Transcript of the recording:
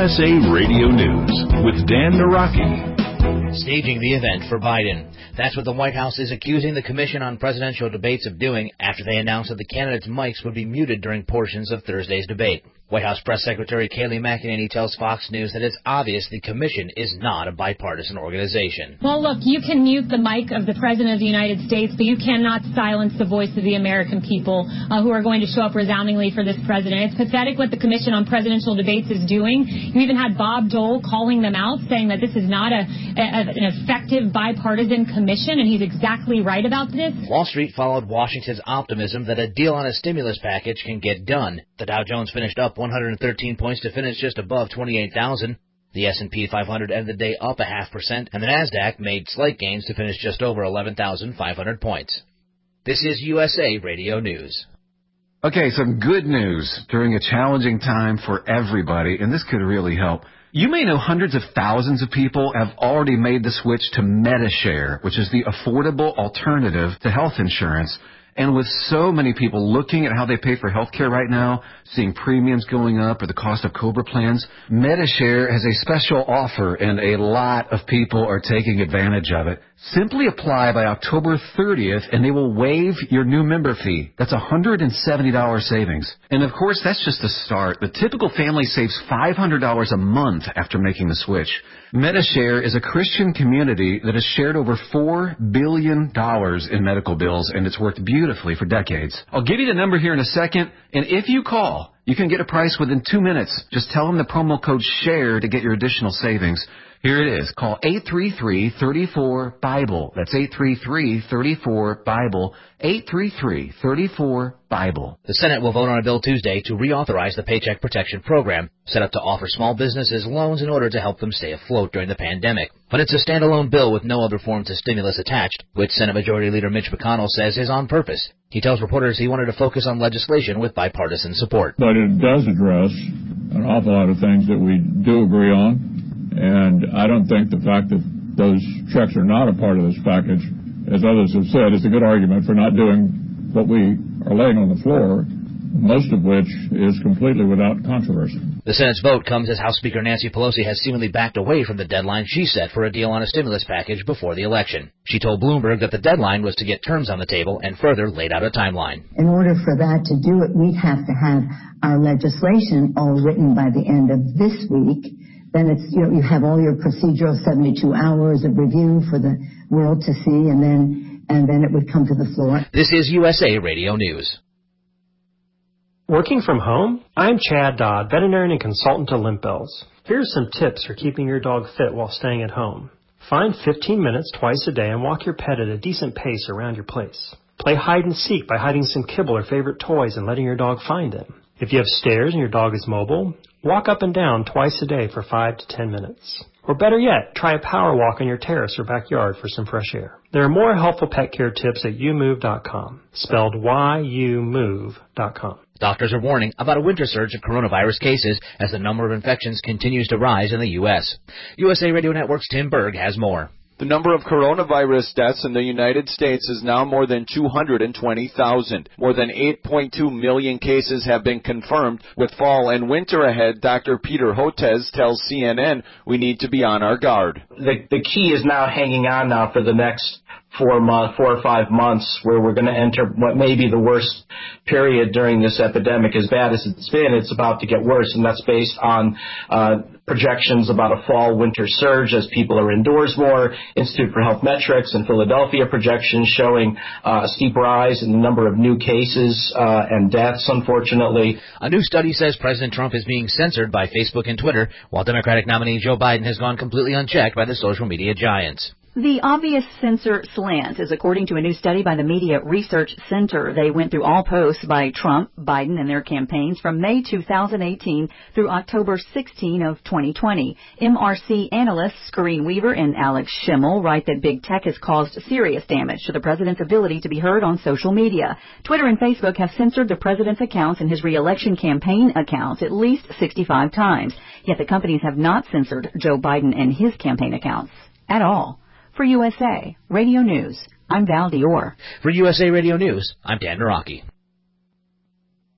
USA Radio News with Dan Naraki. Staging the event for Biden. That's what the White House is accusing the Commission on Presidential Debates of doing after they announced that the candidates' mics would be muted during portions of Thursday's debate. White House Press Secretary Kayleigh McEnany tells Fox News that it's obvious the Commission is not a bipartisan organization. Well, look, you can mute the mic of the President of the United States, but you cannot silence the voice of the American people who are going to show up resoundingly for this president. It's pathetic what the Commission on Presidential Debates is doing. You even had Bob Dole calling them out, saying that this is not an effective bipartisan commission, and he's exactly right about this. Wall Street followed Washington's optimism that a deal on a stimulus package can get done. The Dow Jones finished up 113 points to finish just above 28,000. The S&P 500 ended the day up 0.5%, and the Nasdaq made slight gains to finish just over 11,500 points. This is USA Radio News. Okay, some good news during a challenging time for everybody, and this could really help. You may know hundreds of thousands of people have already made the switch to Medi-Share, which is the affordable alternative to health insurance. And with so many people looking at how they pay for health care right now, seeing premiums going up or the cost of COBRA plans, Medi-Share has a special offer, and a lot of people are taking advantage of it. Simply apply by October 30th, and they will waive your new member fee. That's $170 savings. And, of course, that's just the start. The typical family saves $500 a month after making the switch. Medi-Share is a Christian community that has shared over $4 billion in medical bills, and it's worked beautifully for decades. I'll give you the number here in a second, and if you call, you can get a price within 2 minutes. Just tell them the promo code SHARE to get your additional savings. Here it is. Call 833-34-BIBLE. That's 833-34-BIBLE. 833-34-BIBLE. The Senate will vote on a bill Tuesday to reauthorize the Paycheck Protection Program, set up to offer small businesses loans in order to help them stay afloat during the pandemic. But it's a standalone bill with no other forms of stimulus attached, which Senate Majority Leader Mitch McConnell says is on purpose. He tells reporters he wanted to focus on legislation with bipartisan support. But it does address an awful lot of things that we do agree on. And I don't think the fact that those checks are not a part of this package, as others have said, is a good argument for not doing what we are laying on the floor, most of which is completely without controversy. The Senate's vote comes as House Speaker Nancy Pelosi has seemingly backed away from the deadline she set for a deal on a stimulus package before the election. She told Bloomberg that the deadline was to get terms on the table and further laid out a timeline. In order for that to do it, we'd have to have our legislation all written by the end of this week. Then it's, you have all your procedural 72 hours of review for the world to see, and then it would come to the floor. This is USA Radio News. Working from home? I'm Chad Dodd, veterinarian and consultant to Limp Bells. Here's some tips for keeping your dog fit while staying at home. Find 15 minutes twice a day and walk your pet at a decent pace around your place. Play hide and seek by hiding some kibble or favorite toys and letting your dog find them. If you have stairs and your dog is mobile, walk up and down twice a day for 5 to 10 minutes. Or better yet, try a power walk on your terrace or backyard for some fresh air. There are more helpful pet care tips at youmove.com, spelled YOUMOVE.com. Doctors are warning about a winter surge of coronavirus cases as the number of infections continues to rise in the U.S. USA Radio Network's Tim Berg has more. The number of coronavirus deaths in the United States is now more than 220,000. More than 8.2 million cases have been confirmed. With fall and winter ahead, Dr. Peter Hotez tells CNN we need to be on our guard. The key is now hanging on now for the next 4 or 5 months, where we're going to enter what may be the worst period during this epidemic. As bad as it's been, it's about to get worse, and that's based on projections about a fall-winter surge as people are indoors more. Institute for Health Metrics in Philadelphia projections showing a steep rise in the number of new cases and deaths, unfortunately. A new study says President Trump is being censored by Facebook and Twitter, while Democratic nominee Joe Biden has gone completely unchecked by the social media giants. The obvious censor slant is according to a new study by the Media Research Center. They went through all posts by Trump, Biden, and their campaigns from May 2018 through October 16 of 2020. MRC analysts Corinne Weaver and Alex Schimmel write that big tech has caused serious damage to the president's ability to be heard on social media. Twitter and Facebook have censored the president's accounts and his re-election campaign accounts at least 65 times. Yet the companies have not censored Joe Biden and his campaign accounts at all. For USA Radio News, I'm Val Dior. For USA Radio News, I'm Dan Naraki.